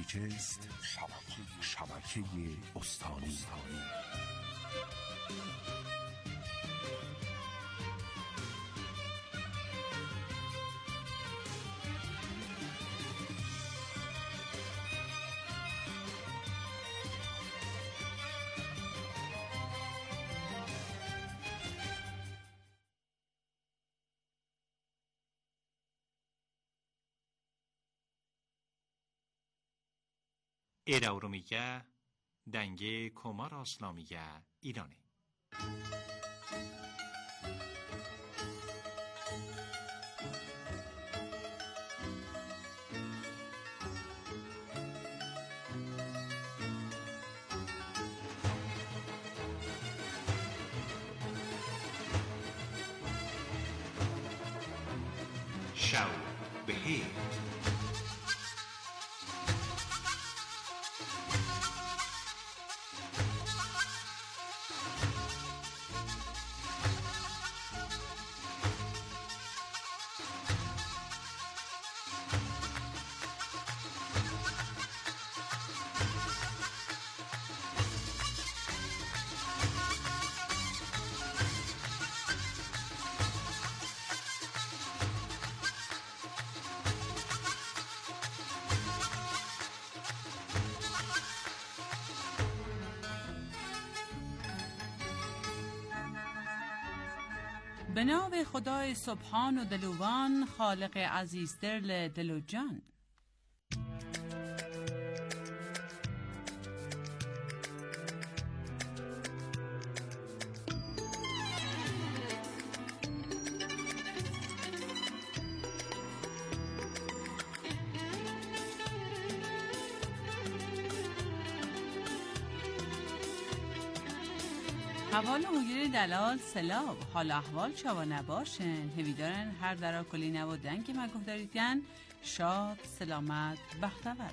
چیست؟ شبکه استانی. ایراورومیگه دنگه کمار اسلامیگه ایرانی. شو بهیر به نام خدای سبحان و دلوان، خالق عزیز دل و جان. حوال مگیر دلال سلاب، حال احوال چوا نباشن، هویدارن هر درا کلی نبودن که مگه داریدن، شاد سلامت بختور.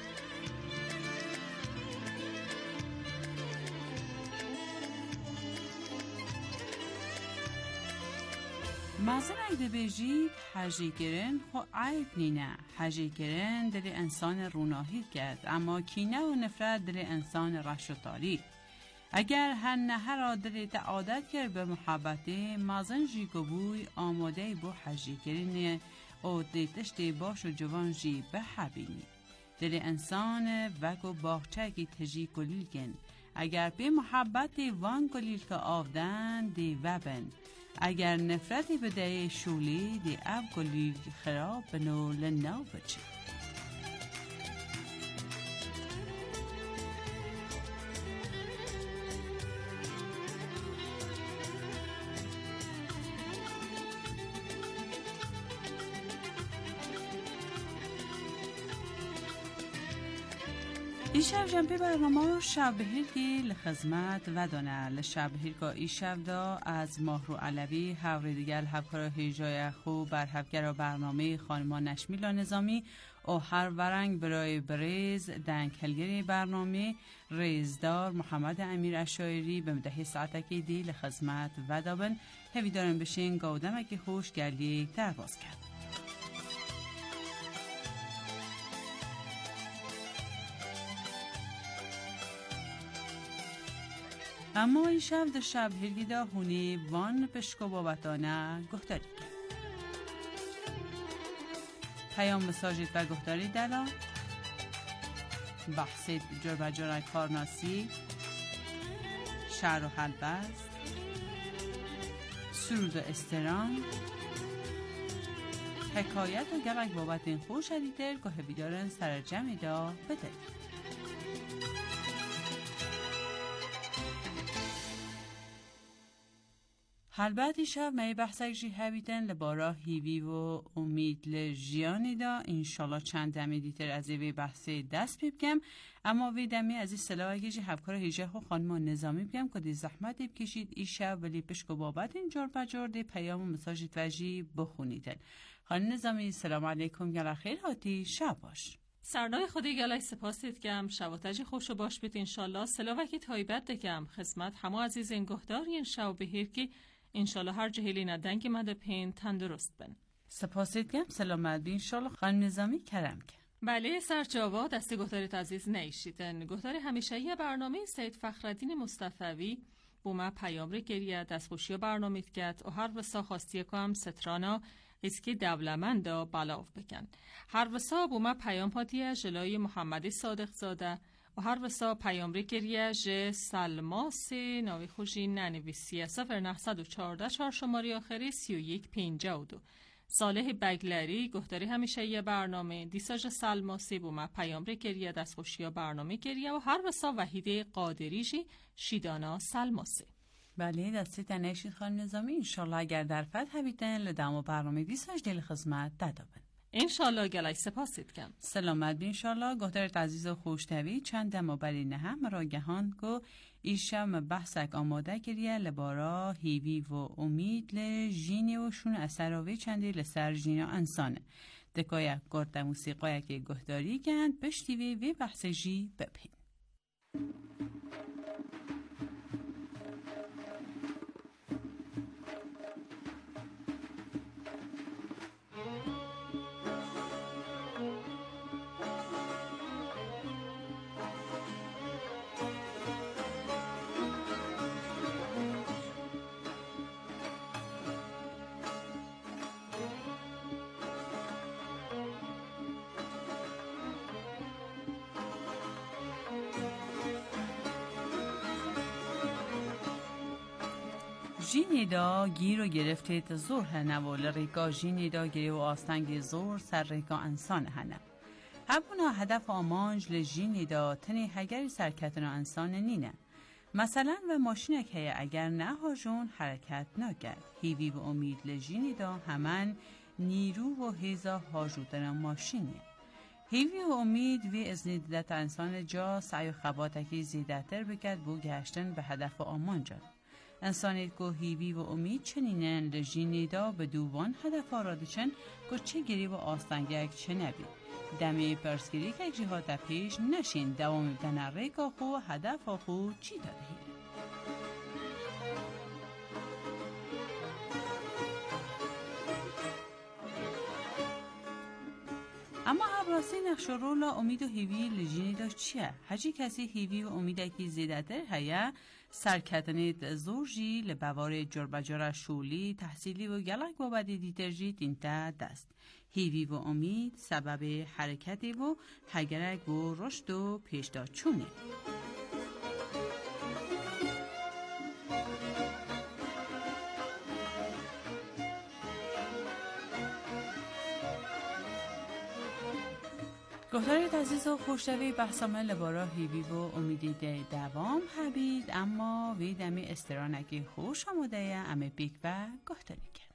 مازن ایده بیجید حجی گرن خو عیب نینه. حجی گرن دل انسان روناهید کرد، اما کینه و نفرت دل انسان رشتاری. اگر هر نهر را دل عادت کرد به محبته، مازن جی گبوی آماده بو حجی گرینه او دیتشت باش و جوان جی به حبینی. دل انسان وگو باغچه کی تجی گلیل گن، اگر به محبت وان گلیل که آودن دی وبن، اگر نفرتی بده شولی دی اب گلیل خراب بنو لناو بچه. ایشب جنبه برنامه شب بهیرگی لخدمت و دانه لشب بهیرگا ایشب دا از ماهرو علوی حوری دیگر هفکار هیجای خوب بر هفگر برنامه خانمان نشمیلا نظامی و هر ورنگ برای بریز دنکلگری برنامه ریزدار محمد امیر اشایری به مدهی ساعتکی دی لخدمت و دابن هوی دارن بشین گودمکی خوش گلی در باز کرد. اما این شب در شب هرگیدا هونی وان پشکو بابتانه گفتاری کرد. پیام مساجد و گفتاری دلا بحثید جربجار کارناسی شعر و حلبست سرود و استرام حکایت و گمک بابت این خوش شدیدر گوه بیدارن سر جمعی دا بدهید. البته شب می بحثی جی هبیدن لبارا هیوی و امید لجیانی دا انشالله چند دمی دیتر از وی بحثی دست بیبگم، اما وی دمی از این سلاح اگه جی هفکار هیجه خو خانمان نظامی بگم که دی زحمت دیب کشید ای شب ولی پشکو بابت این جور بجور دی پیام و مساجد وجی بخونیدن. خانم نظامی سلام علیکم، گلا خیر هاتی شب باش. سرنای خودی گلای سپاسید کم شباتجی خوشو باش بیت انشالله سلاوکی تایبت دکم خدمت همه عزیز این گهدار این شب بهیر که انشالله هر جهلی ندنگ مده پین تندرست بن. سپاسید کم سلامت بی انشالله خانم نظامی کرم که بله سرچاوا دست گهداری عزیز نیشیدن گهداری همیشهی برنامه سید فخرالدین مصطفی بوما پیام گریه دستخوشی برنامه کرد و هر وسا خواستی کم سترانا اسکی دولمندا بلاو بکن هر وسا بوما پیام هاتیه جلوی محمد صادق زاده و هر وسا پیام گریه ج سلماس ناوی خوشی ننویسیه 0914 4 شماره آخری 3152 صالح بگلری گهداری همیشه یه برنامه دیساج سلماسی بوما پیام گریه دستخوشی برنامه گریه و هر وسا وحید قادریشی شیدانا سلماسی. بله دستی تنشید خانم نظامی انشالله اگر در فتح بیتن لدام و برنامه دیساج دل خدمت دادابن انشالله گلای سپاسید کم سلامت بی انشالله گهدارت عزیز و خوشتوی چند دم بری نه هم راگهان که ایشم بحثک آماده کریه لبارا هیوی و امید لجینی و شون اثراوی چندی لسر جینا انسانه دکایه گرد موسیقایه که گهداری کند پشتیوی و بحث جی بپین جینیدا گیر و گرفته تا زور هنه و لریکا جینیدا گیری و آستنگی زور سر ریکا انسان هنه هبونا هدف آمانج لجینیدا تنی هگری سرکتنا انسان نینه مثلا و ماشینک هیا اگر نه هاجون حرکت نگرد هیوی و امید لجینیدا همان نیرو و هیزا هاجودن ماشینیه هیوی و امید وی از نیدت انسان جا سعی و خباتکی زیدتر بکرد بو گشتن به هدف آمانجا انسانیت که هیوی و امید چنینن لجینیدا به دووان هدف آرادشن که چه گری و آستنگک چه نبی دمی پرسگیری که جهات پیش نشین دوام بدن ریکا خو هدف خو چی داده هیره اما ابراسی نقش رول امید و هیوی لجینیدا چیه؟ هجی کسی هیوی و امیدکی زیدتر هیا سرکتنید زورجی لبوار جربجار شولی تحصیلی و گلک و بدی دیترجی تینتا دست هیوی و امید سبب حرکتی و هگرک و رشد و پیشداد چونه گفتارید عزیز و خوشتوی بحثامه لبارا هیوی و امیدی دوام هبید اما وی دمی استرانکی خوش آموده امه بیک و گفتاری کن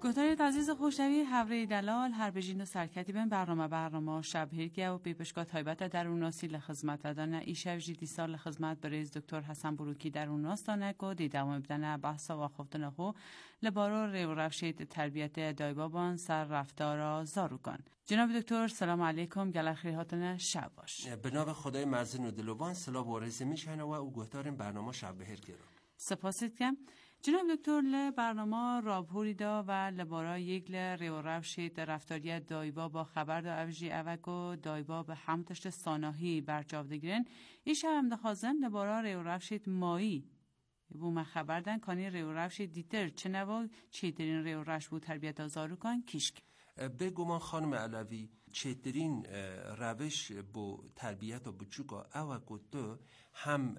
گوتاری عزیز خوشوی هوری دلال هر بجین و سرکتی بین برنامه شب هرگه و بیپشگاه تایبت در اوناسی لخدمت دادن ایشو جدی سال لخدمت بریز دکتر حسن بروکی در اوناس دانک و دیدم بدن بحثا و خفتن خو لبارو ریو روشید تربیت دایبابان سر رفتارا زاروکان. جناب دکتر سلام علیکم گل خیرهاتون شب باش. به نام خدای مزن و دلوان سلام و عرض میشنه و او گوتاریم برنامه شب هرگه رو. سپاسید کم. جناب دکتر ل برنامه رابهوری دا و لبارا یک ل ریو روشید رفتاری دایبا با خبر دا اوجی اوگو دایبا به همتشت ساناهی برجاودگیرن ایش هم دخوازن لبارا ریو روشید مایی بو ما خبر دن کانی ریو روشید دیتر چه نوا چیترین ریو روش بود تربیت آزارو کن کشک بگومان خانم علوی چیترین روش بو تربیت و بچوکا اوگو تو هم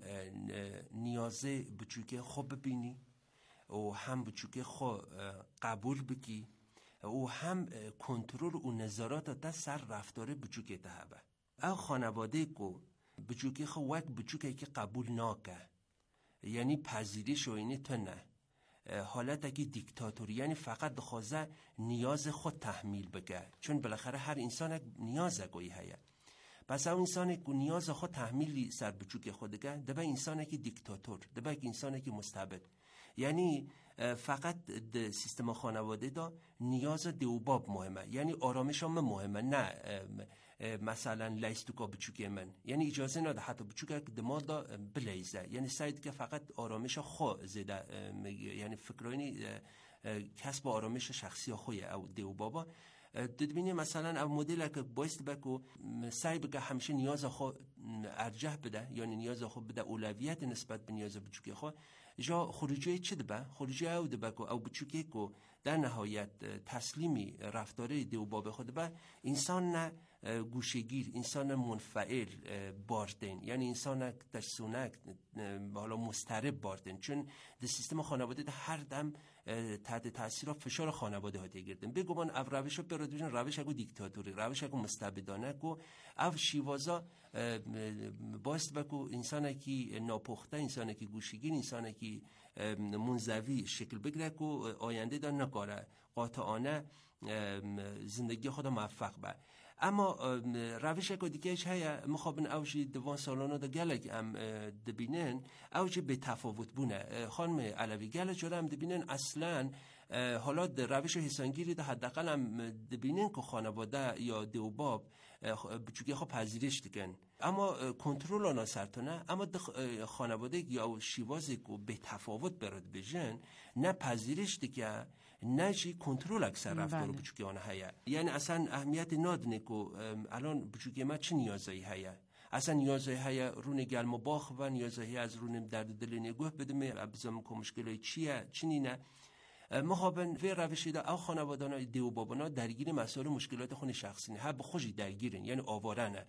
نیازه بچوکه خوب ببینی و هم بچوکه خو قبول بکی و هم کنترل و نظارات تا سر رفتار بچوکه تهبه او خانواده کو بچوکه خو وقت بچوکه که قبول ناکه یعنی پذیرش و اینه تو نه حالت اگه دیکتاتوری یعنی فقط خوازه نیاز خود تحمیل بگه چون بالاخره هر انسان نیاز گویی هیا پس او انسانی که نیاز خود تحمیلی سر بچوکه خودگه دبه انسانی که دیکتاتور دبه انسانی که مستبد یعنی فقط سیستم خانواده دا نیاز دیوباب مهمه یعنی آرامش هم مهمه نه مثلا لیستوکا بچوکه من یعنی اجازه نده حتی بچوکه که دماغ دا بلیزه یعنی سعید که فقط آرامش خو زده یعنی فکرانی کسب آرامش شخصی خوی او دیوبابا دبینی مثلا او مدل که بایست بکو سعی بگه همیشه نیاز خو ارجح بده یعنی نیاز خو بده اولویت نسبت به نیاز بچوکه خو جا خروجی چی دبه؟ خروجی او دبه که او بچوکی که در نهایت تسلیمی رفتاره دیوباب خود به انسان نه گوشگیر انسان منفعل باردن یعنی انسان تشسونک حالا مسترب باردن چون در سیستم خانواده هر دم تحت تاثیر فشار خانواده ها دیگردن بگو من او روش ها برادوشن روش اگو دیکتاتوری روش اگو مستبدانه کو او شیوازا باست بکو انسان اکی ناپخته انسان اکی گوشگیر انسان اکی منزوی شکل بگیره کو آینده دا نکاره قاطعانه زندگی خود موفق به اما روش اگه دیگهش هیا مخابن اوجی دوان سالانه دا گلگ هم دبینن اوجی به تفاوت بونه خانم علوی گلگ جوره هم دبینن اصلا حالا روش حسانگیری دا حداقل هم دبینن که خانواده یا دیوباب بچوکی خواه پذیرش دیگن اما کنترل آنا سرتانه اما خانواده یا شیوازی که به تفاوت براد بجن نه پذیرش دیگه نه چی کنترل اکثر رفتار بچوکی آنها هیا یعنی اصلا اهمیت نادنه که الان بچوکی ما چه نیازایی هیا اصلا نیازایی هیا رون گلم و باخ و نیازایی از رون درد دل نگوه بدمه ابزام که مشکلای چیه چی نه مخابن و روشی دا او خانوادانا دیو بابانا درگیر مسائل مشکلات خون شخصی نه به خوشی درگیرن یعنی آوارنه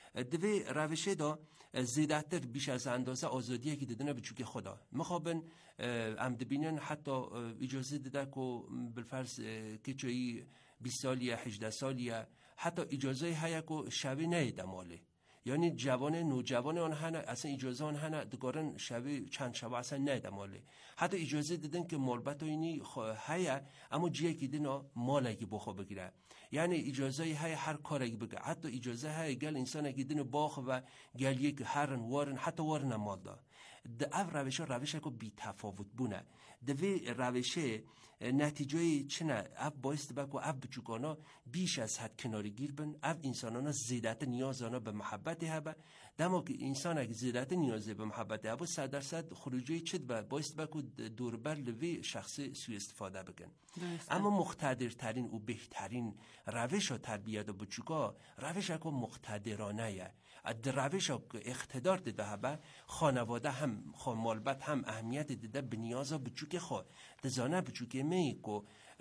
دوی روشه دا زیادتر بیش از اندازه آزادیه که دادن بچوک خدا مخابن ام دبینن حتی اجازه داده که بالفرض که چایی 20 سالیه 18 سالیه حتی اجازه هیا که شبی نیده ماله یعنی جوان نوجوان آنها اصلا اجازه آنها دگارن شبی چند شب اصلا نیده ماله حتی اجازه دادن که مالبت اینی هیا اما جیه که دینا مالگی بخوا بگیره یعنی اجازه های هر کاری بگه حتی اجازه های گل انسان که دین باخ و گل یک هرن وارن حتی وارن مال دا او روشه که بی تفاوت بونه دوی روشه نتیجه چنه او بایست بکو او بچوکانا بیش از حد کناری گیر بن او انسانانا زیدت نیازانا به محبت هبه دما که انسان اگه زیدت نیازه به محبت هبه 100% خروجی چید با بایست بکو دوربر لوی شخصی سوی استفاده بکن اما مقتدرترین و بهترین روش و تربیت و بچوکا روش اکو مقتدرانه یه روش که اقتدار دیده هبه خانواده هم خانمالبت هم اهمیت دیده به نیازا بچوک خواه دزانه بچوک می که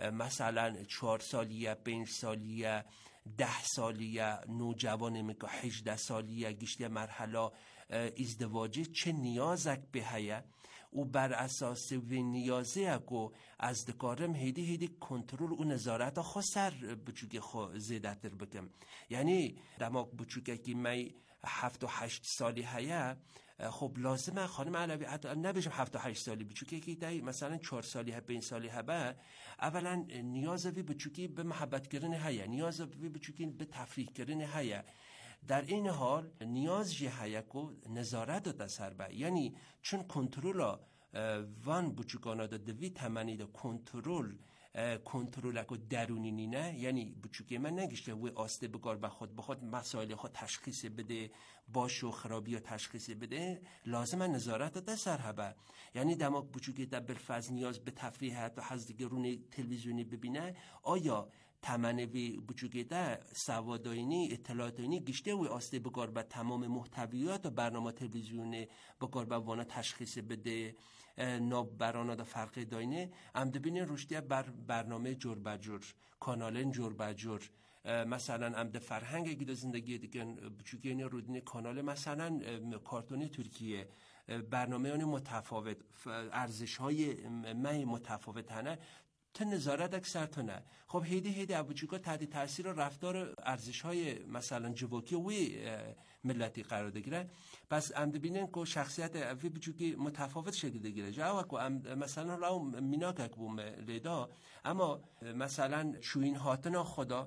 مثلا 4 سالیه 5 سالیه 10 سالیه نوجوانه می که 18 سالیه گشتی مرحله ازدواجه چه نیازک به هیه و بر اساس و نیازه اگو از دکارم هیدی کنترل و نظارت خسر بچوکی خو زیده تر بکم. یعنی دماغ بچوکی که می 7 و 8 سالی هیا، خب لازمه خانم علوی حتی نبیشم 7 و 8 سالی بچوکی که دای مثلا 4 سالی 5 سالی هبه، اولا نیاز وی بچوکی به محبت کردن هیا، نیاز وی بچوکی به تفریح کردن هیا. در این حال نیاز جه هیا کو نظارت داده سر به، یعنی چون کنترل وان بچوکانا دا دوی تمنی دا کنترل اکو درونی نینه، یعنی بچوکی من نگشته وی آسته بگار بخود مسائل خود تشخیص بده، باش و خرابی و تشخیص بده، لازمه نظارت دا سر هبه. یعنی دماغ بچوکی دا بالفرض نیاز به تفریح و حضر گرون تلویزیونی ببینه، آیا تمنی بچوکی دا سواداینی اطلاعاتاینی گشته وی آسته بگار به تمام محتویات و برنامه تلویزیونی بگار به وانا تشخیص بده، ناب برانا دا فرق داینه ام دبینه رشدیه بر برنامه جور بجور، کانالن جور بجور، مثلا ام ده فرهنگ اگه دا زندگی دیگن بچوکی اینه رودینه کانال مثلا کارتون ترکیه، برنامه اون متفاوت، ارزش های متفاوت هنه، تا نظارت اکثر تا نه. خب هیدی ابوچوکا تحت تاثیر رفتار ارزش‌های مثلا جواکی وی ملتی قرار بگیره، پس ام ببینن که شخصیت وی بچوکی متفاوت شکل بگیره. جاوا که مثلا راو میناک بوم لیدا، اما مثلا شوین هاتنا خدا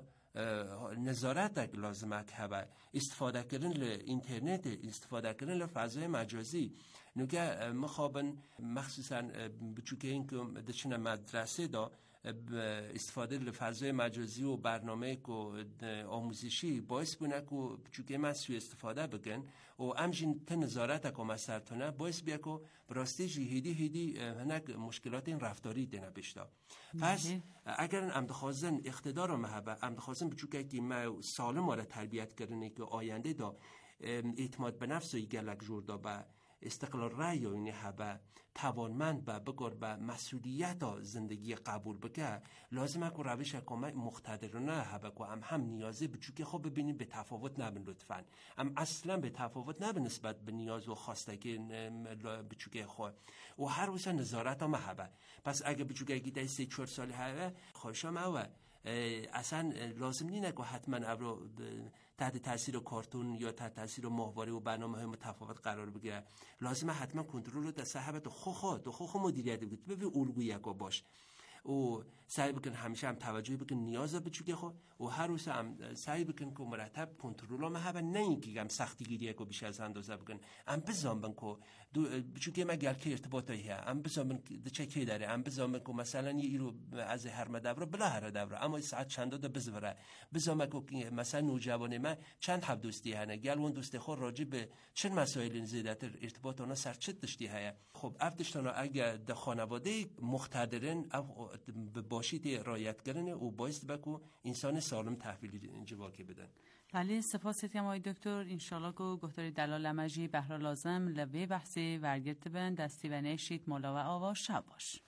نظارت لازمه که استفاده کردن ل اینترنت، استفاده کردن ل فضای مجازی نوگه مخابن مخصوصا بچوکه این که دچنه مدرسه دا استفاده ل فضای مجازی و برنامه کو آموزشی باعث بونه که بچوکه من سوی استفاده بگن و همچنین تا نظارت که مسرتونه باعث بیا که براستی هیدی هنگ مشکلات این رفتاری دینه بشتا. پس اگر امدخوازن اقتدار و محبه امدخوازن بچوکه که ما سالم آره تربیت کردنه که آینده دا اعتماد به نفس و گلک جوردا به استقلال رأی و اینه هبه توانمند به بگر به مسئولیت زندگی قبول بکه، لازمه که روش اکامه مقتدرانه هبه که هم نیازه بچوکه خوب ببینیم به تفاوت نبین لطفاً، اصلا به تفاوت نبین نسبت به نیاز و خواسته که بچوکه خواه و هر روزه نظارت هم هبه. پس اگه بچوکه اگه ده 3-4 سالی هبه خواهشم اوه اصلا لازم نینه که حتما ابرو تحت تاثیر کارتون یا تحت تاثیر ماهواره و برنامه‌های متفاوت قرار بگیره، لازمه حتما کنترل رو در صاحبت خو مدیریت بگید، ببین الگویی اگه باش و سعی بکن همیشه هم توجه بکن نیاز بچوکه خو و هر روز هم سعی بکن که مرتب کنترل هم هبه، نه اینکه هم سختی گیری اگه بیش از اندازه بکن، ام بزام بن که بچوکه ما گل که ارتباطایی ها ام بزام بن چه کی داره، ام بزام بن که مثلا یه ایرو از هر مدبره بلا هر دبره اما ساعت چند داده بزوره، بزام که مثلا نوجوان ما چند حب دوستی هنه گل اون دوست خور راجع به چه مسائل زیادتر ارتباط اونا سر چه داشتی های. خب افتشتانا اگه در خانواده مقتدرن باشید رعایت کردن و باعث بکو انسان سالم تحویل جواکی بدن. بله سپاستیم آقای دکتر. انشالله که گفتاری دلال مجی بهرا لازم لبه بحثی ورگرد بن دستی و نشید مولا و آوا شب باش.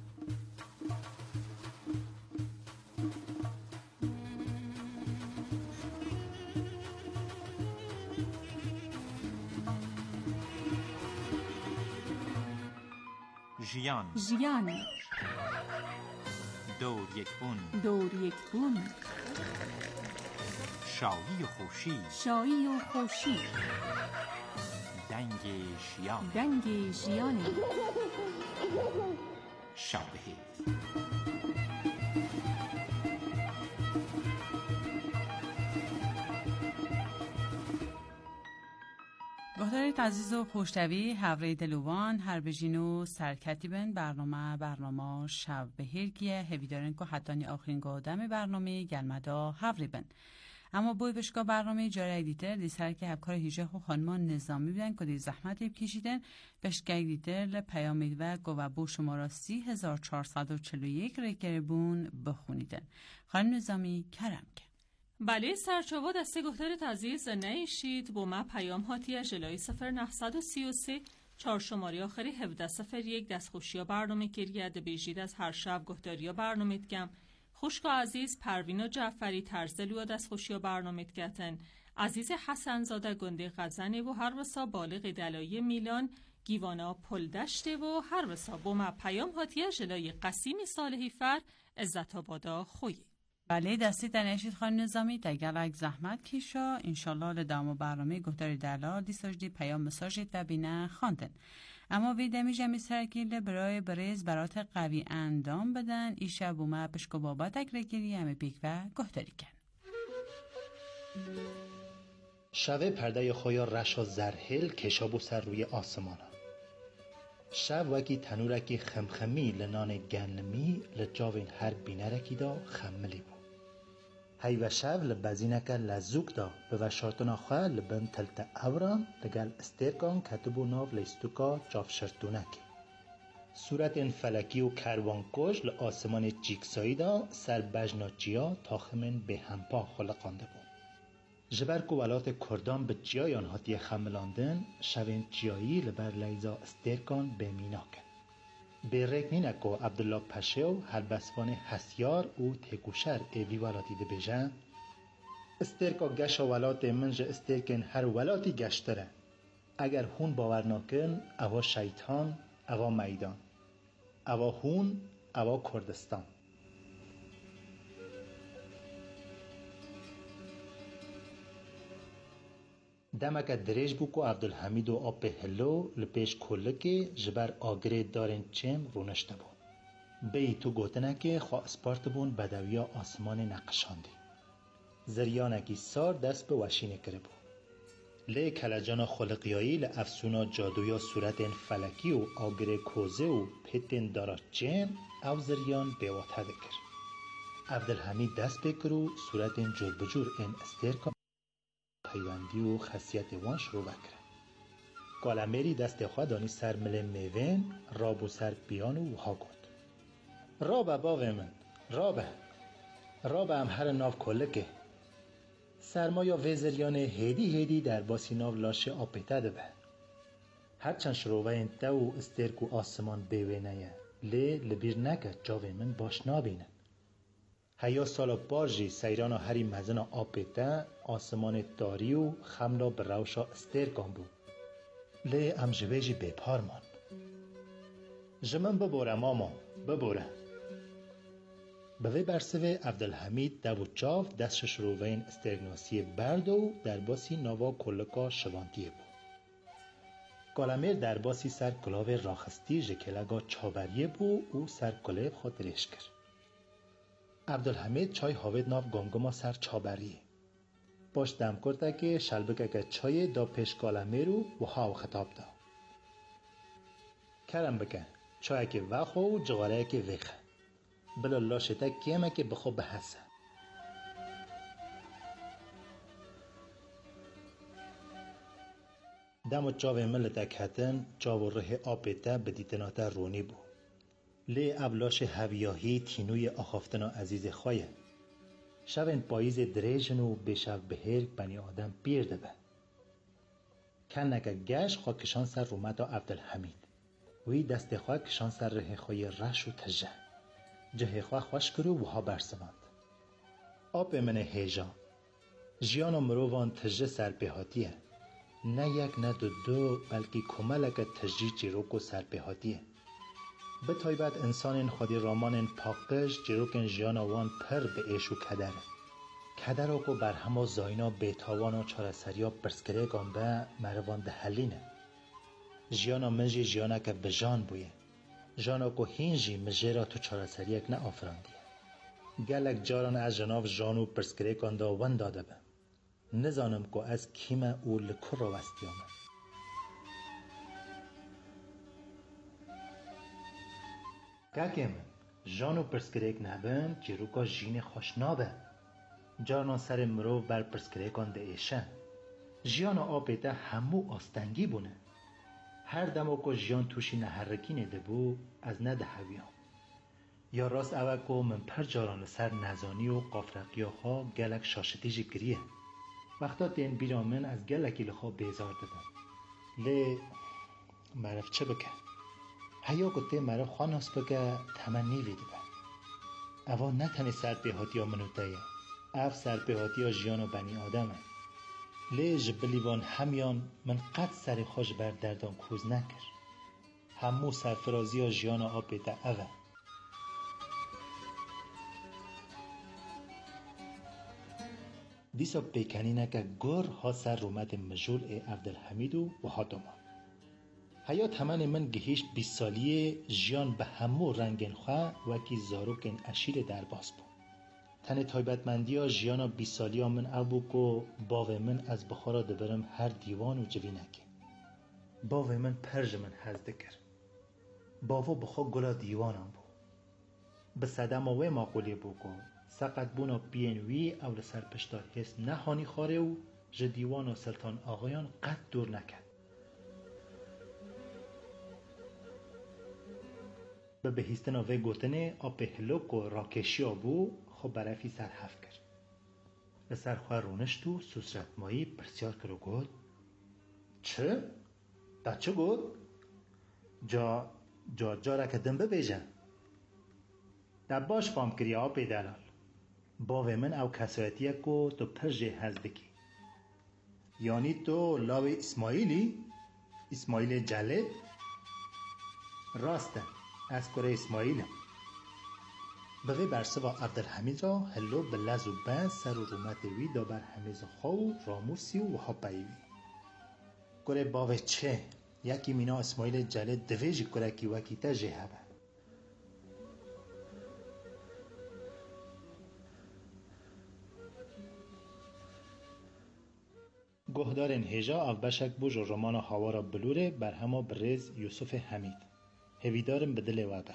ژیان دور یک بون شایی و خوشی دنگ ژیان شب بخیر. گهدارید عزیز و خوشتوی هوری دلوان هر بجینو سرکتیبن برنامه شب بهیرگیه هوی دارن که حتانی آخرین گادم برنامه گلمدا هوری بن. اما بوی بشکا برنامه جاره ایدیتر دی سر که هبکار هیجه خو خانمان نظامی بودن که دی زحمت ایب کشیدن بشکا ایدیتر لپیامید و گوابو شمارا 3441 ریکربون بخونیدن. خانم نظامی کرم که بله سرچاوا دسته گفتار تعزیز نیشید با ما پیام هاتیه جلوی 0933 4 شماری آخری 1701 دستخوشی برنامه کریه بیجید از هر شب گفتاری برنامه دگم خوشگا عزیز پروین و جعفری ترزلو و دستخوشی برنامه دگتن عزیز حسن زاده گنده غزنه و هر وسا بالغ دلایی میلان گیوانا پل دشته و هر وسا بوما پیام هاتیه جلوی قسیمی صالحی فر عزت آبادا خویی. بله دستی تنشید خان نظامی تگلک زحمت کیشا انشالله لدام برنامه گفتاری دلا دیساجدی پیام مساجد و بینه خواندن. اما ویدمی جمعی سرگیل برای بریز برات قوی اندام بدن ایشا بوما پشکو بابا تکرگیری همه بیک و گفتاری کن. شوه پرده خویا رشا زرهل کشابو سر روی آسمانا. شو وکی تنورکی خمخمی لنان گنمی لجاوین هر بینرکی دا خملی بو. هی و شو لبزینکا لزوک دا به وشارتنا خواه لبن تلت اوران لگل استرکان کتبو ناو لیستوکا جاف شرطونکی. صورت این فلکی و کروانکوش لآسمان جیکسایی دا سر بجناچیا تاخمن به همپا خلقانده بو. جبرکو ولات کردان به جیای آنهاتی خملاندن شوین جیایی لبر لیزا استرکان به میناکن. به رکنینکو عبدالله پشو هلبسوان حسیار او تکوشر ایوی ولاتی ده بجن استرکا گشا ولات منج استرکن هر ولاتی گشتره. اگر هون باور ناکن اوا شیطان اوا میدان اوا هون اوا کردستان. دمک دریج بو کو عبدالحمید و آب هلو لپیش کلکی جبر آگره دارن چم رونشته بو. بی تو گوتنه که خواه اسپارت بون بدویا آسمان نقشاندی. زریانکی سار دست به وشینه کرده بو. لی کلجانا خلقیایی لافسونا جادویا صورت فلکی و آگره کوزه و پتن دارا چم او زریان بیواته دکر. عبدالحمید دست بکرو صورت جور بجور این استرکا پیوندی و خاصیت وان شروع بکره. کالامری دست خواه دانی سر مل میوین رابو سر بیانو و ها گود. رابه باوه من رابه هم هر ناو کلکه. سرمایا وزریان هیدی در باسی ناو لاشه آپیته ده به. هرچند شروعه این تو استرک و آسمان بیوینه لی لبیر نکه جاوه من باش نابینه. هیا سالا بارجی سیرانا هری مزنا آپیته آسمان داری و خملا به روشا استرکان بود. لی ام جویجی بپار مان. جمن ببوره ماما ببوره. بوی برسوه عبدالحمید دو چاف دستش رو وین استرگناسی بردو در باسی نوا کلکا شوانتیه بود. کالامیر در باسی سر کلاو راخستی جکلگا چابریه بود او سر کلیب خود ریش کرد. عبدالحمید چای هاوید ناف گمگما سر چابریه. باش دم کرده که شلبکه که چای دا پیش کالامیر و هاو خطاب دا. کرم بکن چای که وخو و جغاره که وخه. بلا لاشته کیمه که بخو بحثه. دم و چاو ملتک هتن چاو ره آپیته بدیتناته رونی بو. لی ابلاش هویاهی تینوی آخافتنا عزیز خواهی. شوین پاییز دریجنو بشو بهر بنی آدم بیرده به. کنکه گش خواه کشان سر رومتا عبدالحمید. وی دست خواه کشان سر ره خواهی رش و تجه. جه خواه خوش کرو و ها برسواند. آب من هیجان. جیان و مروان تجه سر بهاتیه. نه یک نه دو بلکه کملک تجی جیروک و سر بهاتیه. به طایبت انسان خودی رامان پاکش جیروکن جیان وان پر به ایشو کدره. کدر کو بر همه زاینا بیتاوان و چارسریا برسکره گامبه مروان دهلینه. جیانا منجی جیانا که بجان بویه. جانا کو هینجی مجرا تو چارسریک نه آفراندیه. گلک جاران از جناف جانو پرسکره کندا ون داده به. نزانم کو از کیمه او لکر رو وستیامه. که من جانو پرسکریک نبن جیروکا جین خوش نابه. جانان سر مرو بر پرسکریکان ده ایشه. جیان آبیده همو آستنگی بونه. هر دمو که جیان توشی نهرکی نده بو از نده هویان. یا راست اوکو من پر جاران سر نزانی و قافرقیا ها گلک شاشتی جی گریه. وقتا دین بیران من از گلکی لخوا بیزار دادن. لی معرف چه بکن؟ هیا گوته معرف خاناس بگه تمنی ویدی به. اوا نتنی سر بهاتی ها منوته اف سر بهاتی ها جیان و بنی آدمه. لی جبلیوان همیان من قد سر خوش بر دردان کوز نکر. همو سرفرازی ها جیان آب ده اوه. دیسا پیکنی نکه گر ها سر رومت مجول عبدالحمیدو و هادوما. حیات همان من گهیشت 20 سالیه جیان به همو رنگین خواه وکی زاروکن اشیر در باز بود. تن تایبتمندی ها جیانا 20 سالی ها من او بود که باوه من از بخارا دبرم هر دیوان و جوی نکه. باوه من پرج من هزده کرد. باوه بخوا گلا دیوانم بود. به صدم آوه ماقولی بود که سقط بونا پینوی او لسر پشتا حس نهانی خاره و جه دیوان و سلطان آقایان قد دور نکد. به بهیستن آوه گوتنه آب هلوک و راکشی آبو خب برفی سر حف کرد. لسر خواه رونشتو سوسرت مایی پرسیار کرد و گود چه؟ دا چه گود؟ جا را کدن ببیجن. دا باش فام کری آب دلال. باوه من او کسایتیه که تو پرجه هز بکی. یعنی تو لاوه اسماعیلی؟ اسماعیل جلد؟ راسته از کره اسماعیلم. بوی برسوا عبدالحمید را هلو بلز و بند سر و رومت وی دا بر همیز خواو راموسی و حبایی وی. کره باوه چه؟ یکی مینا اسماعیل جلد دویجی کره کی وکی تا جه هبه. گهدارن هجا او بشک بوج و رومان هاوارا بلوره بر همه برز یوسف حمید. هویدارم بدل وابه.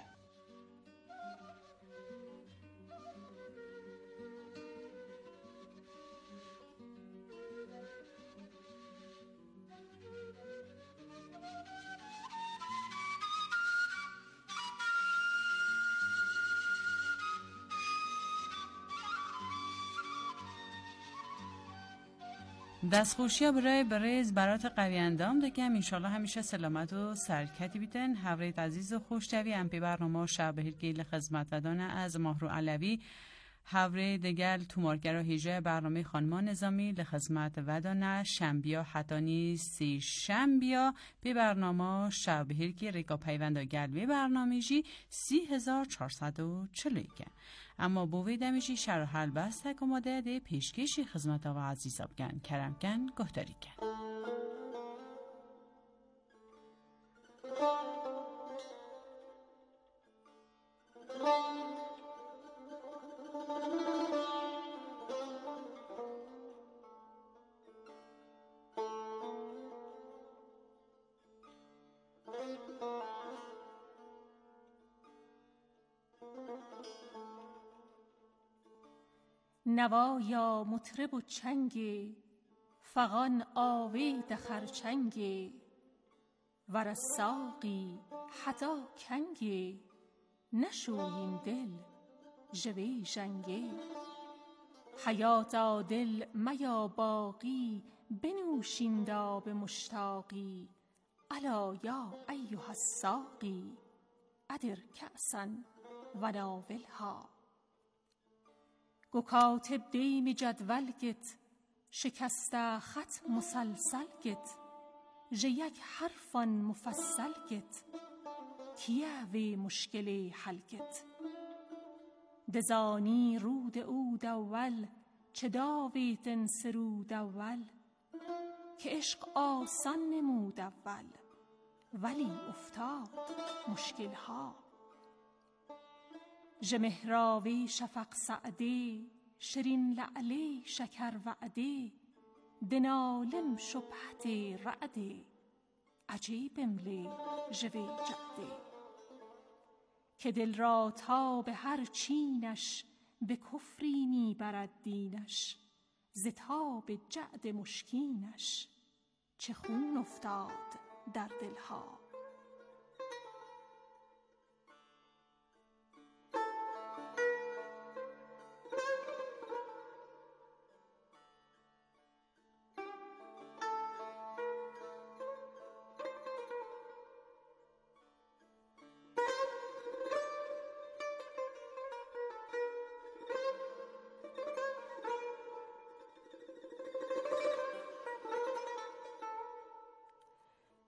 دستخوشی برای برز برات قوی اندام دکم انشالله همیشه سلامت و سرکتی بیتن. حضرت عزیز و خوشتوی امپی برنامه شب بهرگیل خدمت ودانه از ماهرو علوی حوره دگل تومارگرا هیجه برنامه خانمان نظامی لخدمت ودانه شنبیا حتانی 30 شنبیا به برنامه شب بهرگی ریکا پیوند گلوی برنامه جی 3441. اما بوی دمیشی شرح حل بسته کماده ده پیشکشی خدمت و عزیز بگن کرم کن گهداری کن. نوایا مطرب و چنگی فغان آوی دخرچنگی ور ساقی حدا کنگی نشوییم دل جوی جنگی حیاتا دل میا باقی بنوشین دا به مشتاقی الا یا ایها الساقی ادر کأسا وناولها گو کاتب دیم جدول گت شکسته خط مسلسل گت ج یک حرفان مفصل گت کیه وی مشکل حل گت دزانی رود او دول چه داویتن سرود اول که عشق آسان نمود اول ولی افتاد مشکل ها ژ مهراوی شفق سعدی شرین لعلی شکر وعدی دنالم شبهت رعدی عجیبم لی ژوی جعدی که دل را تا به هر چینش به کفری می برد دینش ز تاب جعد مشکینش چه خون افتاد در دلها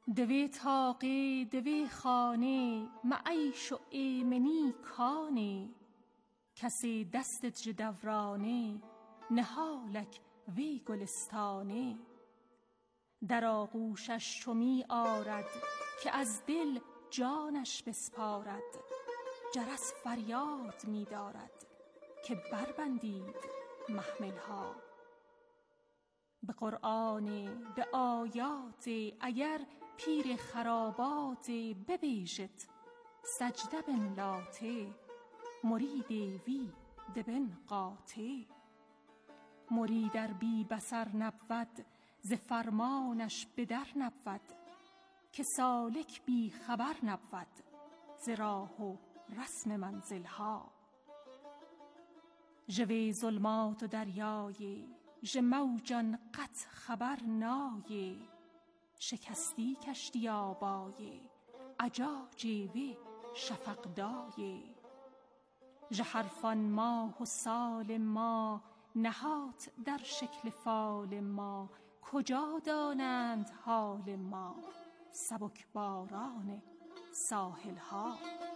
دوی تاقی دوی خانه معیش و ایمنی کانه کسی دستت جدورانه نهالک وی گلستانه در آغوشش چو می آرد که از دل جانش بسپارد جرس فریاد می دارد که بربندید محملها به قرآن به آیات اگر پیر خرابات ببیجت سجده بنلاته مرید وی دبن قاطع مرید ار بی بصر نبود ز فرمانش به در نبود که سالک بی خبر نبود ز راه و رسم منزلها ژوی ظلمات و دریای ژ موجان قط خبر نای شکستی کشتی آبای عجاج وی شفق دای ژ حرفان ماه و سال ما نهات در شکل فال ما کجا دانند حال ما سبک باران ساحل ها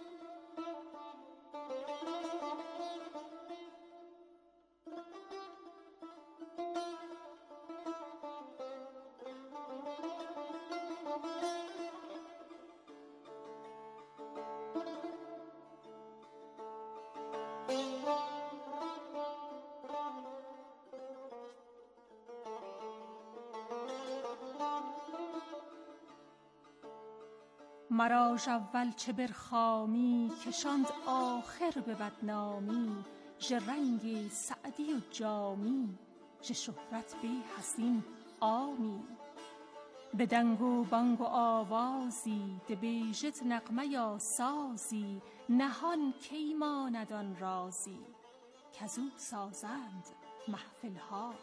مراش اول چه برخامی کشاند آخر به بدنامی ژ رنگ سعدی و جامی ژ شهرت بی حسین عامی به دنگ و بانگ و آوازی ده بیژت نغمه یا سازی نهان کی ماند آن رازی کزو سازند محفل ها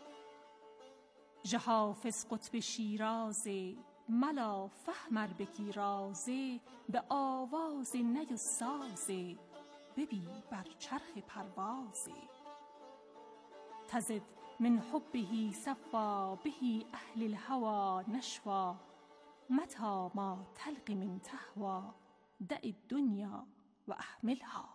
ژ حافظ قطب شیرازی ملا فهم ار بکی رازی به آواز نی و سازی ببی بر چرخ پروازی تزد من حبه صفا به اهل الهوى نشوى متى ما تلقی من تهوى دع الدنیا و احملها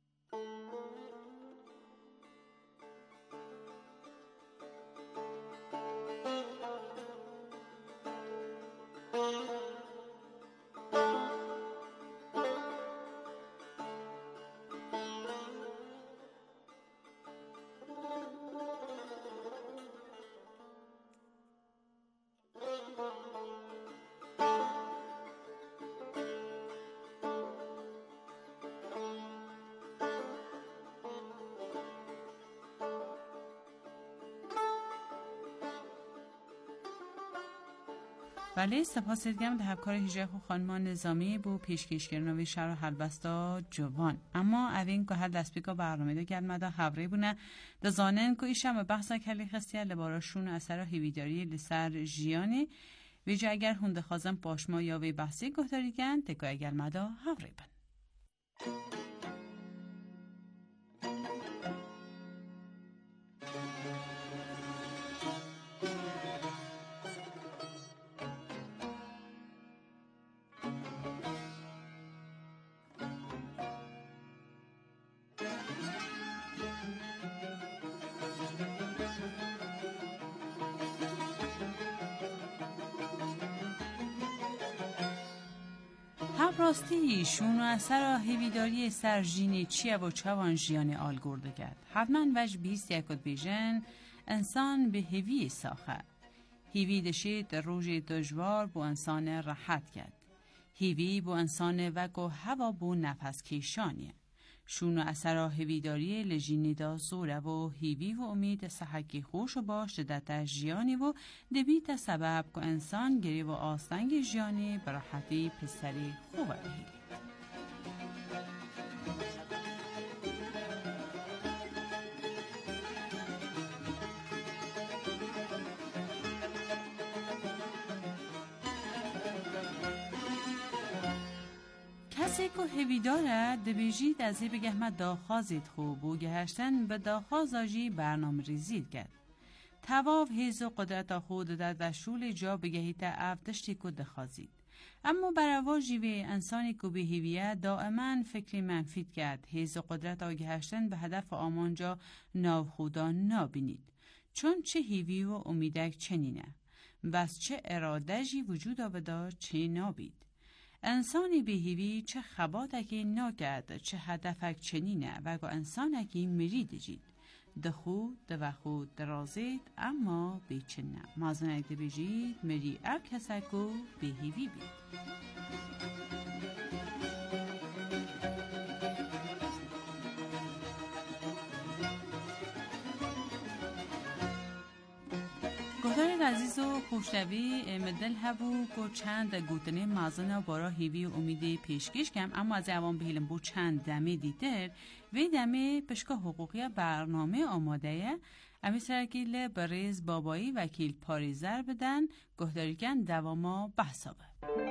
بله سپاس دیگم ده همکار هیجه خو خانمان نظامی بو پیشکشگرناوی شهر هلبستا جوان اما اوین که هر دست بیگا برنامه ده گلمده حوری بونه ده زانن که ایشم بحثا کلی خستیه لباراشون اثر هیویداری لسر جیانی ویجا اگر هنده خازم باشما یا وی بحثی گهداری گن دگاه گلمده حوری بن راستی شون و اثر هیویداری سر جینی چیه و چوان جیان آلگورده گرد حتما وج بیست یکد بیجن انسان به هیوی ساخه هیوی دشید روژ دجوار بو انسان راحت کرد هیوی بو انسان وگو هوا بو نفس کیشانیه شون و اثر هیویداری لجینی دا زوره و هیوی و امید صحکی خوش و باش دتا جیانی و دبیت سبب که انسان گری و آستنگ جیانی براحتی پسری خوبه بهید کسی که هیوی داره دبیجید از بگه ما داخازید خوب و گهشتن به داخاز آجی برنامه ریزید کرد تواو هیز و قدرت خود در دشول جا بگهیت افتشتی که دخازید. اما برای جیوه انسانی که بهیویه دائما فکر منفی کرد هیز و قدرت آگهشتن به هدف آمانجا ناو خدا نابینید. چون چه هیوی و امیدک چنینه بس چه اراده‌جی وجود آبدا چه نابید. انسانی بهیوی چه خباتکی ناکرد چه هدفک چنینه وگو انسانکی مرید جید. دخو دوخو درازید اما بیچنه مازنک دبیجید مری ار کسکو بهیوی بید. گفتار عزیز و خوشتوی مدل هبو که چند گوتنه مازن بارا هیوی و امید پیشکش کم اما از اوان بهیلم بو چند دمه دیتر وی دمه پشکا حقوقی برنامه آماده امی سرکیل بریز بابایی وکیل پاریزر بدن گفتاری کن دواما بحثابه.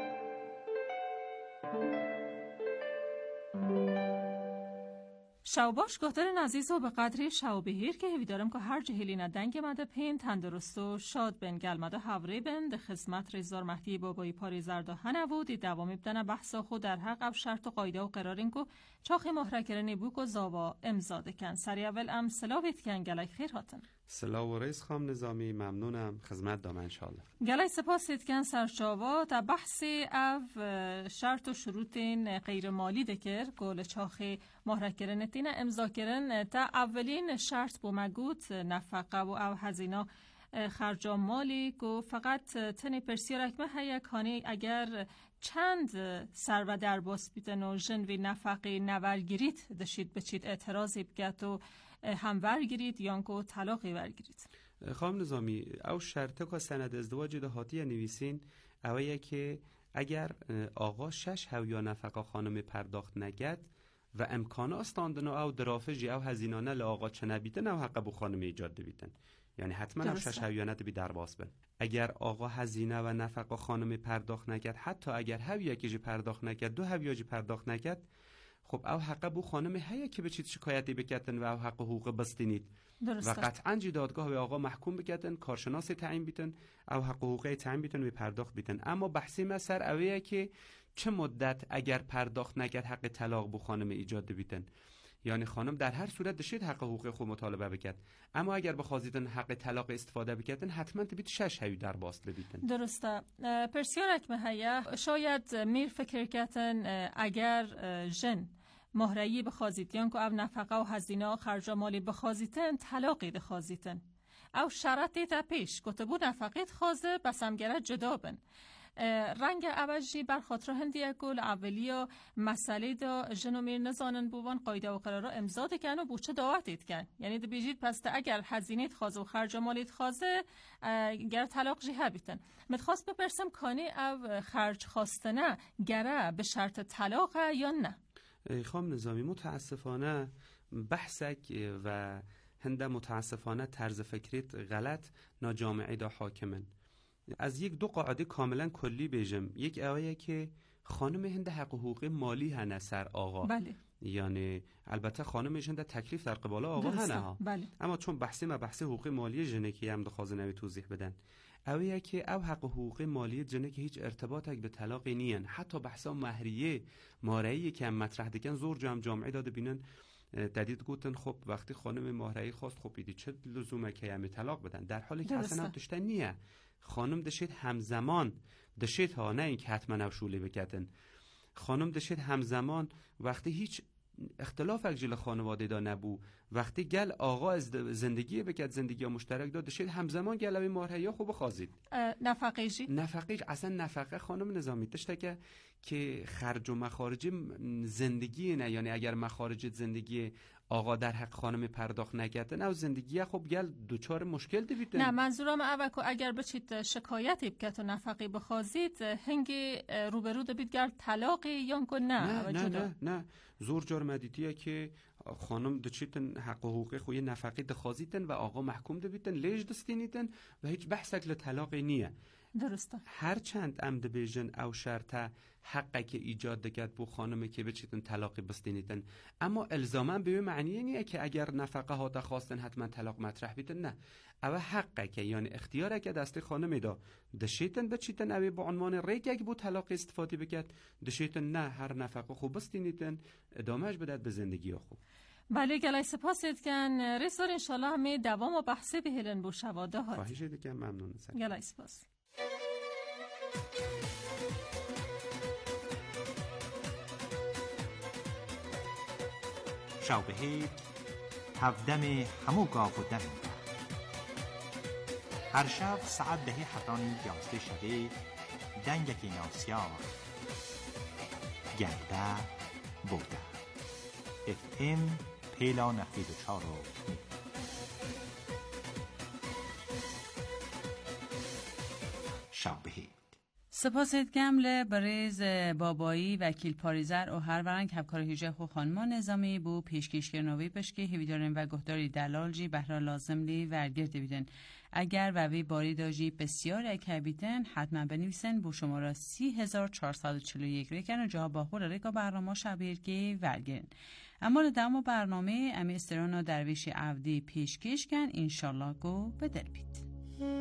شاوباش گفتار عزیز و به قدری شاوبهیر که هیویدارم که هر جهلی ندنگ مده پین تندرست و شاد بن گل مده حوری بن ده خدمت ریزار مهدی بابایی پاریزر ده هنو دی دوامی بدن بحثا خود در حق او شرط و قایده و قرارین که چاخی محرکرنی بوک و زاوا امزاده کن سری اول ام سلاویت کن گلای خیر هاتن. سلام و رئیس خام نظامی ممنونم خدمت دام انشالله. گلای سپاسید کن سرشاوا تا بحثی او شرط و شروطین غیر مالی دکر گل چاخی محرکرنتین امضا کردن تا اولین شرط بو مگوت نفقه و او هزینه خرجا مالی که فقط تنی پرسیار اکمه هیکانی اگر چند سر و در باس بیتن و جنوی نفقی نورگیرید دشید بچید اعتراضی بگت و هم ورگیرید یا که طلاقی ورگیرید. خانم نظامی او شرطه که سند ازدواج دهاتی نویسین اوه که اگر آقا 6 هویا نفقه خانم پرداخت نگد و امکان استاندن او درافجی او هزینانه لآقا چه نبیدن او حق بو خانم ایجاد بیدن یعنی حتما او 6 هویانت بی درباس بن. اگر آقا هزینه و نفقه خانم پرداخت نگد حتی اگر هویا کیجی پرداخت نگد 2 هویاجی پرداخت نگد خب او حق بو خانم هیا که به چیت شکایتی بکتن و او حق حقوق بستینید و قطعا جی دادگاه به آقا محکوم بکتن کارشناس تعیین بیتن او حق حقوقی تعیین بیتن و پرداخت بیتن. اما بحثی مسر اویه که چه مدت اگر پرداخت نکرد حق طلاق بو خانم ایجاد بیتن یعنی خانم در هر صورت دشید حق حقوق خود مطالبه بکرد اما اگر بخوازیدن حق طلاق استفاده بکردن حتما تبید 6 هوی در باست بیتن. درسته پرسیارک مهیا شاید میر فکر کردن اگر جن مهرایی بخوازیدن که او نفقه و هزینه و خرج مالی بخوازیدن طلاقی بخوازیدن او شرطی تا پیش کتبو نفقیت خوازه بسمگره جدا بن رنگ عوضی بر خاطر هندی گل اولیا مسئله دا جنو میر نزانن بوان قایده و قرارا امضا کن و بوچه دعوتید کن یعنی دا بیجید پس اگر هزینه‌ت خوازه و خرج مالیت خوازه گر طلاق جیه بیتن متخواست بپرسم کانی او خرج خواستنه گره به شرط طلاق یا نه؟ خانم نظامی متاسفانه بحثک و هنده متاسفانه طرز فکریت غلط ناجامعی دا حاکمن. از یک 2 قاعده کاملا کلی بیجم. یک اوایه که خانم هنده حق حقوق مالی هنه سر آقا بله. یعنی البته خانمش هنده تکلیف در قبال آقا هنه ها بله. اما چون بحثی حقوق مالی جنه که هم دخوازه نوی توضیح بدن اوایه که او حق حقوق مالی جنه که هیچ ارتباطک به طلاقی نین حتی بحثا مهریه مارایی که هم مطرح دکن زور جامعه داده بینن دادید گوتن خب وقتی خانم مهرایی خواست خب ایدی چه لزومه که همه طلاق بدن در حالی که اصلا داشتن نیه خانم دشید همزمان دشید ها نه این که حتما اوشولی بکتن خانم دشید همزمان وقتی هیچ اختلاف اگجل خانواده دا نبو وقتی گل آقا از زندگی بکت زندگی مشترک دا دشید همزمان گل اوی مهریا خوب خازید نفقه اصلا نفقه خانم نظامی داشته که خرج و مخارج زندگی نه یعنی اگر مخارج زندگی آقا در حق خانم پرداخت نکردن او زندگی خب گل دوچار مشکل دیدن. نه منظورم اوکو اگر بچید شکایتی بکت و نفقی بخوازید هنگی روبرو دبید گرد طلاقی یا نه زور جار مدیتیه که خانم دچیتن حق حقوقی خوی نفقی دخوازیدن و آقا محکوم دبیدن لیج دستینیدن و هیچ بحث اکل طلاقی نیه درسته. هر چند عمد بیژن او شرطه حقه که ایجاد دکت بو خانمه که بچیتن طلاقی بستینیتن، اما الزاما به معنی نیه که اگر نفقه ها خواستن حتما طلاق مطرح بیتن. نه، او حقه که یعنی اختیاره که دست خانمه دا دشیتن بچیتن اوی با عنوان ریگ بو طلاق استفاده بکت، دشیتن نه هر نفقه خوب بستینیتن ادامهش بدد به زندگی خوب. بله گلای سپاس کن رسور انشالله همه دوام و بحثه به هلن بو شواده هات. خواهش دیگه ممنون. گلای سپاس. شاو بهید هفدم همو گاو و دم هر شب ساعت دهی حتانی 11 شبه دنگکی ناسیار گرده بوده FM پیلا 94 شاو بهید. سپاسید گمله بریز بابایی وکیل پاریزر و هر ورنگ همکار هیجه خو خانما نظامی بو پیشکشگرنوی پشکی هیویدارن و گهداری دلال جی بهرا لازم لی ورگرد بیدن. اگر ووی باری داجی بسیار اکبیتن حتما بنویسن بو شماره 3441 ریکن و جا با خور ریکا برنامه شبیرگی ورگرن. اما دمو برنامه امی استرانا درویش عودی پیشکش کن انشالله گو بدل بید.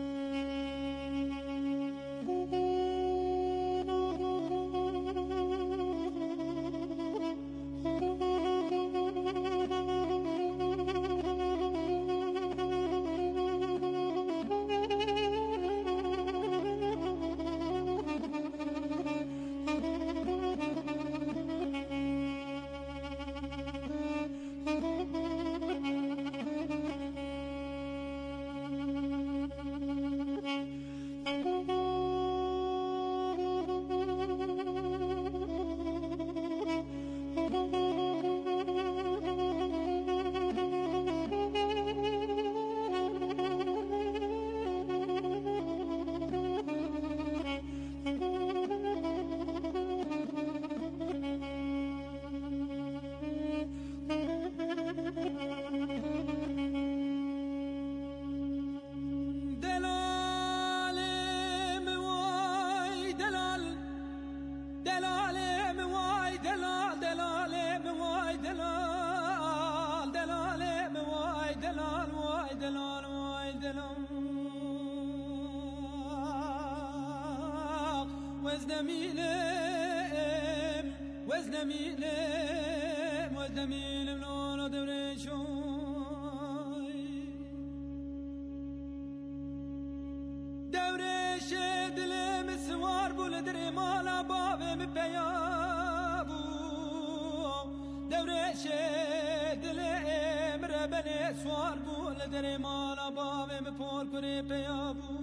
سوار بول در مالا باوم پول کنه پیابو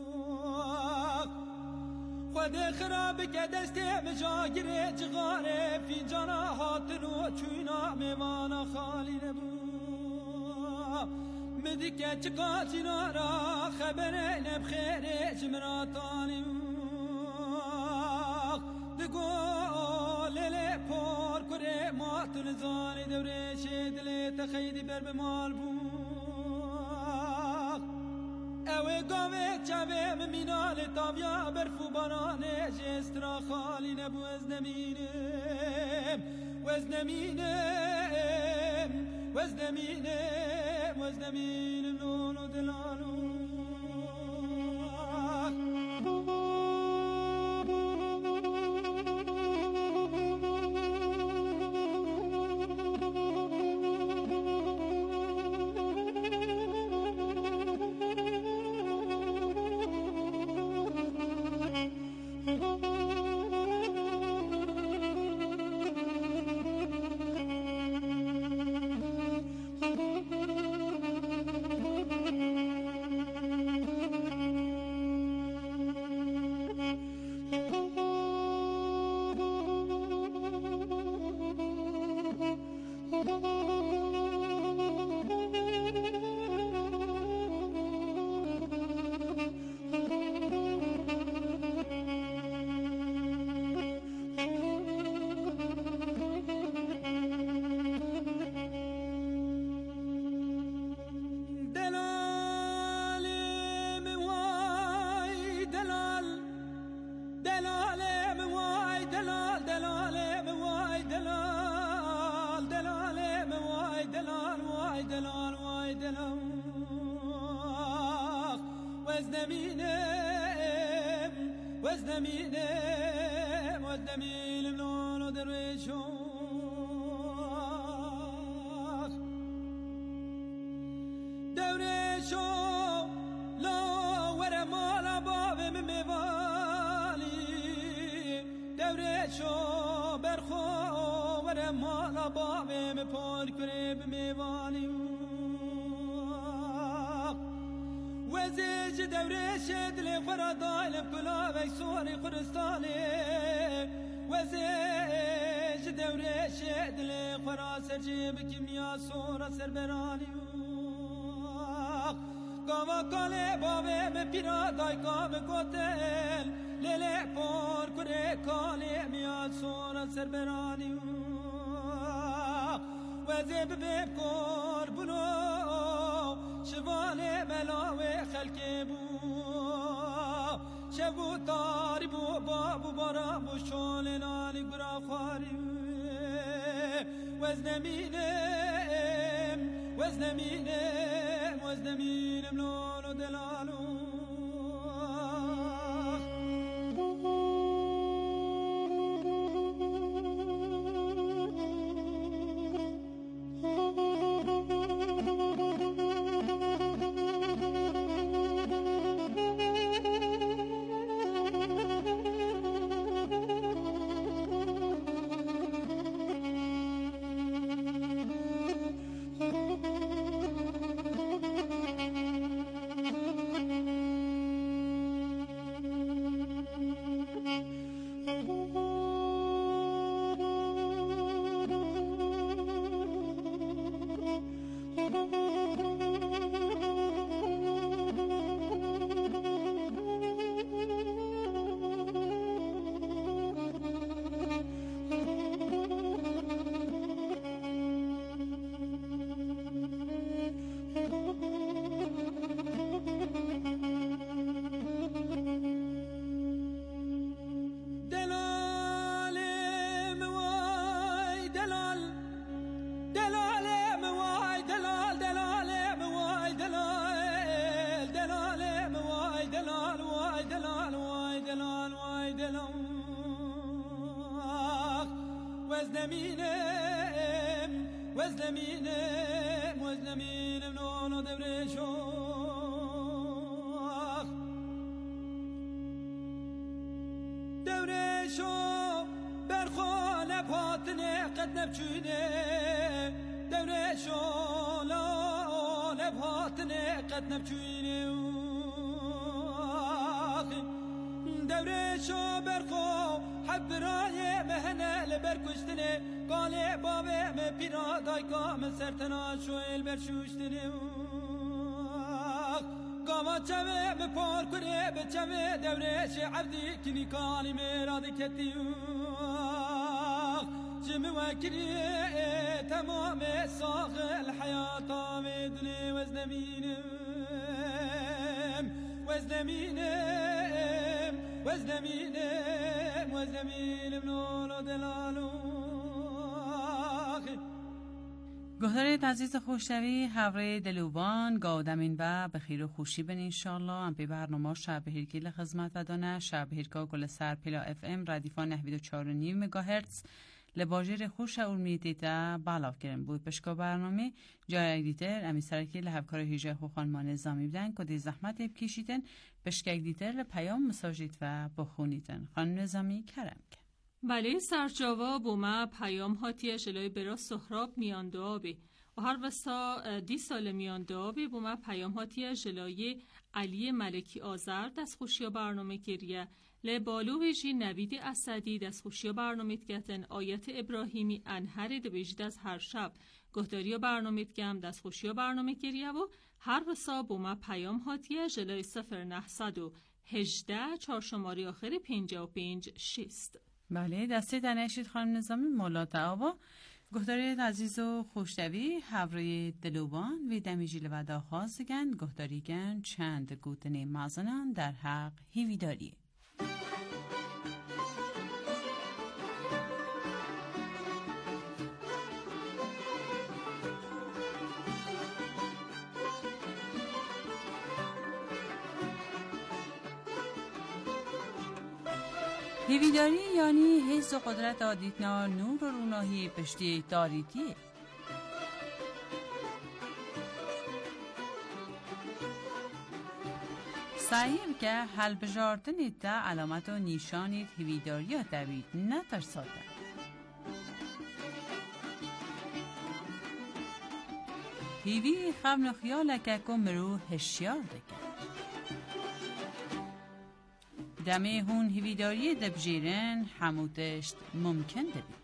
خود خراب که دسته مجاگره جغاره فینجانا هاتنو چوینا میوانا خالی نبو مدی که چکاتینا را خبره نبخیره جمراتانی دگو لیلی پول کنه ماتون زانی دوره شدلی تخیدی بر بمال بو اوه گاوه چوه ممینال تاویا برفو بارانه جسترا خالی نبو از نمینم وز نمینم وز نمینم وز نمینم نونو دلالو وزنمینم لولو درویشو درویشو لاور مالا بابم میوالی درویشو برخور مالا بابم پر کرب میوالی وزيج دوريش دلي خرا دايلم كلا بيسوري خرستاني وزيج دوريش دلي خرا سرجي بكيميا صورة سربراني قاما قالي بابي مبيرا داي قام قتل ليلي بور كوري قالي ميا صورة سربراني وزيب بكور بلو شوال ملاوي خلقي بو شبو طاري بو بابو برا بو شول نالي قرا خاري وزنمينم لولو دلالو وزنمینم لولو دورشو دورشو برخانه پاتنه قد نبچونه دورشو لاله پاتنه قد نبچونه دورشو برخو حبرای مهنه لبرکشتنه قاله بابه me pira dayka me sertena şoel berşuştene Gama çeve me par kure be çeve devreşe abdi kini kali me radiketi Cemi vekili tamam sahil hayata ve dune vezneminem nolo delalo گهدارید عزیز خوشتوی هوره دلوبان گادمین و بخیر و خوشی بن انشالله ام پی برنامه شب هیرگیل خدمت و دانه شب هیرگاه گل سر پلا اف ام ردیفان 94.5 مگاهرتز لباجر خوش اولمیتیتا بالاف کرن بود پشکا برنامه جای ایدیتر امی سرکی لحبکار هیجه خوخانمان نظامی بدن کدی زحمت بکشیدن پشکا ایدیتر لپیام مساجید و بخونیدن خانم نظامی کرم کن بله سرجاوا بوما پیام هاتیه جلوی برا سهراب میان دوابی و هر وسا 10 سال میان دوابی بوما پیام هاتیه جلوی علی ملکی آذر دست خوشی برنامه گریه لبالو ویجی نوید اسدی دست خوشی برنامه گتن آیت ابراهیمی انهر دویجید از هر شب گهداری برنامه گم دست خوشی برنامه گریه و هر وسا بوما پیام هاتیه جلوی 0918 چهارشماری آخر 55 6. بله دسته دنشید خانم نظامی مولا تعاوا گهداری عزیز و خوشتوی هوری دلوبان و دمیجیل و داخوازگن گهداریگن چند گوتنه مازنان در حق هیویداری هیویداری یعنی حس و قدرت آدیتنا نور و روناهی پشتی داریتیه. سعیم که حل بجارتنید تا علامت و نیشانید هیویداری ها دوید نه ترساده. هیوی خبن خیال که مرو هشیار دکن. دمه هون هیویداری دبجیرن حمودشت ممکن دبید.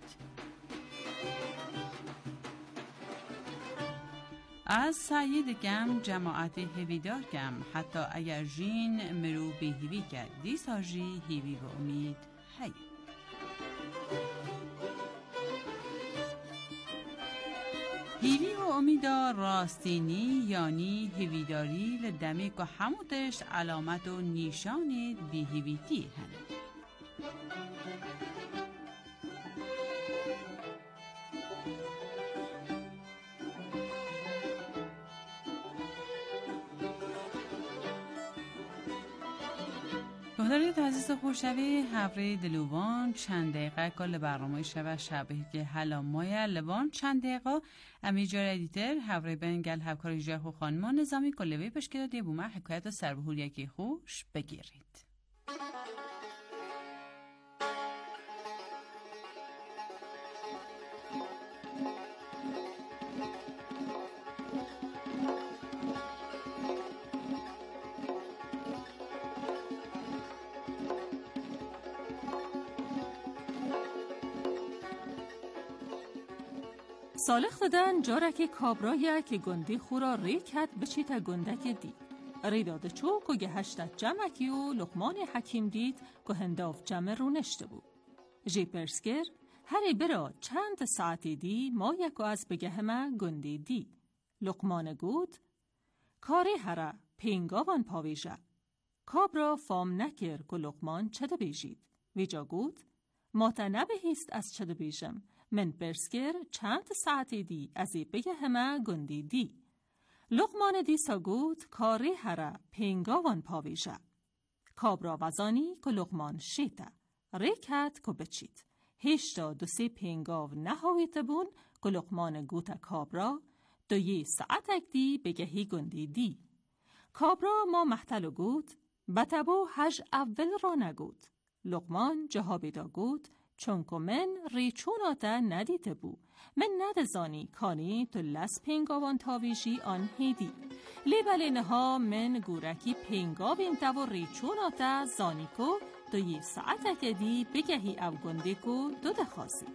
از سعی دکم جماعت هیویدار کم حتی اگر جین مرو به هیوی کرد دیسا جی هیوی و امید هی. هیوی و امیدا راستینی یعنی هیویداری لدمی که همودش علامت و نیشان بی هیویتی هنه. گهداریت عزیز خوشوی هفره دلوان چند دقیقه کل برنامه شبه شبه که حالا مایه لوان چند دقیقه امی جار ادیتر هفره بنگل هفکار جه خو خانمان نظامی کلوی پشکل دیه بومه حکایت سربهور یکی خوش بگیرید. سالخ دادن جارک کابرایه که گندی خورا ری کد بچیت گندک دی. ری داده چو که گهشتت جمعکی و لقمان حکیم دید که هنداف جمع رو نشته بود. جی پرسکر هری برا چند ساعتی دی ما یکو از بگه همه گندی دی. لقمان گود کاری هره پینگاوان پاویجه. کابرا فام نکر که لقمان چده بیجید. ویجا گود ما تا نبهیست از چده بیجم. من برسکر چند ساعتی دی از بگه همه گندی دی. لقمان دیسا گود کاری هره پینگاوان پاویجه. کابرا وزانی که لقمان شیطه. ریکت که بچید. هشتا دو سی پینگاو نهاویت بون که لقمان گوت کابرا دو یه ساعتک دی بگهی گندی دی. کابرا ما محتلو گود بطبو هج اول را نگود. لقمان جهابی دا گود چونکو من ریچوناتا ندیده بو. من ندزانی کانی تو لس پینگاوان تاویجی آن هیدی. لیبلی نها من گورکی پینگاوین دو ریچوناتا زانیکو دو یه ساعتک دی بگهی او گندیکو دو دخوازی.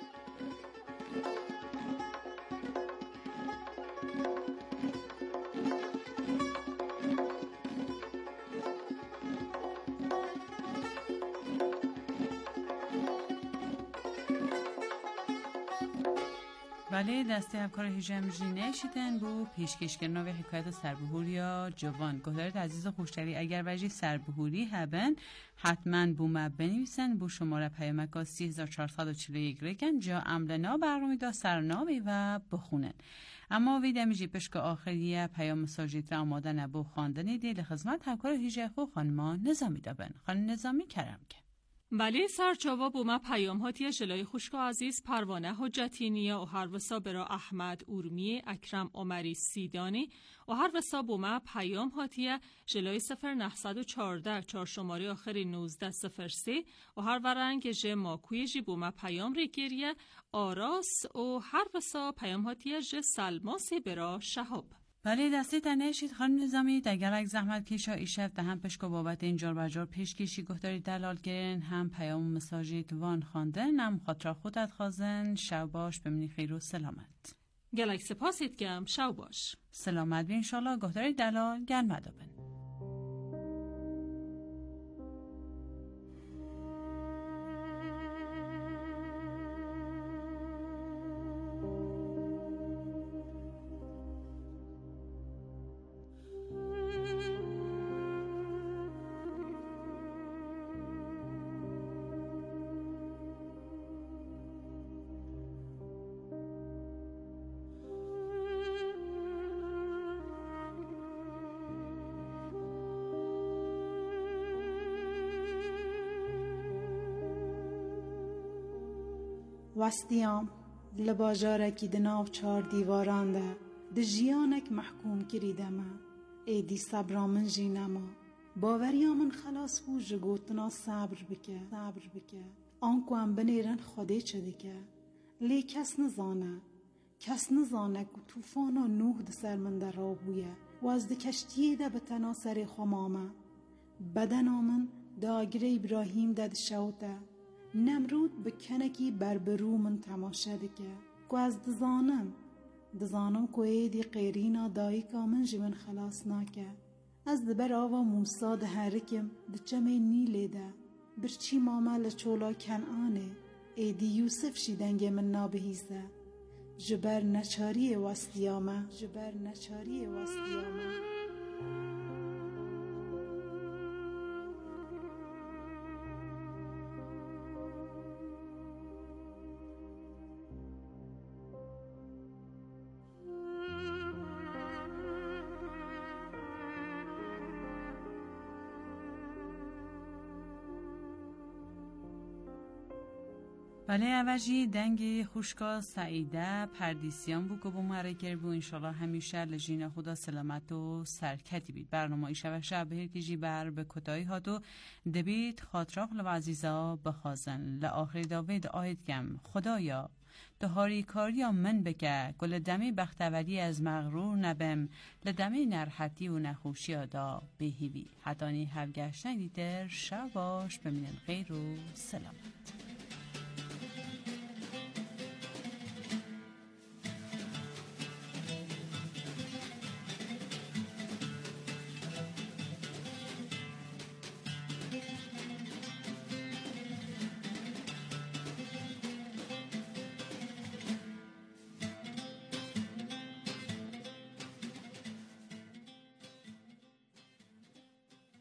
بله دسته همکار هیجم جینه شیدن بو پیشکش کردن و حکایت سربهور یا جوان. گهدارت عزیز خوشتری اگر وجه سربهوری هبن حتما بو ما بنویسن بو شماره پیامک 3441 رکن جا عملنا برنامه دا سرنامه و بخونن. اما ویدمیجی پشک آخریه پیام مساجیت را آماده نبو خواندن دیل خدمت همکار هیجه خو خانما نظامی دابن. خانم نظامی کرم که بله سرچاوا بوما پیام هاتی جلای خوشک عزیز پروانه حجتینی و هر وسا برا احمد اورمی اکرم عمری سیدانی و هر وسا بوما پیام هاتی جلای 0914 4 شماره آخری 1903 و هر ورنگ ج ماکوی جی بوما پیام ریگیریه آراس و هر وسا پیام هاتی ج سلماسی برا شهاب. بله دسته تنهشید خانم نظامی دگرک زحمت کشا ایشف ده هم پشک و بابت اینجار بجار پیش کشی گفتاری دلال گرن هم پیام مساجید وان خواندن هم خاطر خودت خوازن شو باش بمینی خیر و سلامت. گلک سپاسید گم شو باش سلامت بی انشالله گفتاری دلال گرم مدابن. وستیام لباجارکی دناو 4 دیواران ده جیانک محکوم کری دمه ایدی صبرا من جینما باوریا من خلاص بو جگوتنا صبر بکه آنکو هم بنیرن خوده چه دیگه لی کس نزانه که توفانا نوح ده سر من در را بویه و از ده کشتیه ده به تنا سر خمامه بدن آمن ده آگر ابراهیم ده شوته نمرود به کنکی بربرو من تماشه دیگه که از دزانم که ایدی قیرینا دایی که من جمن خلاص ناکه از دبر آوا موسا ده هرکم ده چمه نیله ده برچی ماما لچولا کنعانه ایدی یوسف شیدنگ من نابهیزه جبر نچاری وستیامه بله اوجی دنگ خوشکا سعیده پردیسیان بو که بو مرگر بو انشالله همیشه لجین خدا سلامت و سرکتی بید. برنامه ایشه و شب که جی بر به کتایی هاتو دبید خاطراق لو عزیزا بخوازن لآخر داوید آید کم خدایا دهاری کاریا من بگه گل دمی بختوری از مغرور نبم لدمی نرحتی و نخوشی آدا بهیوی حتانی هفگشتن دیتر شب باش بمینن خیر و سلامت.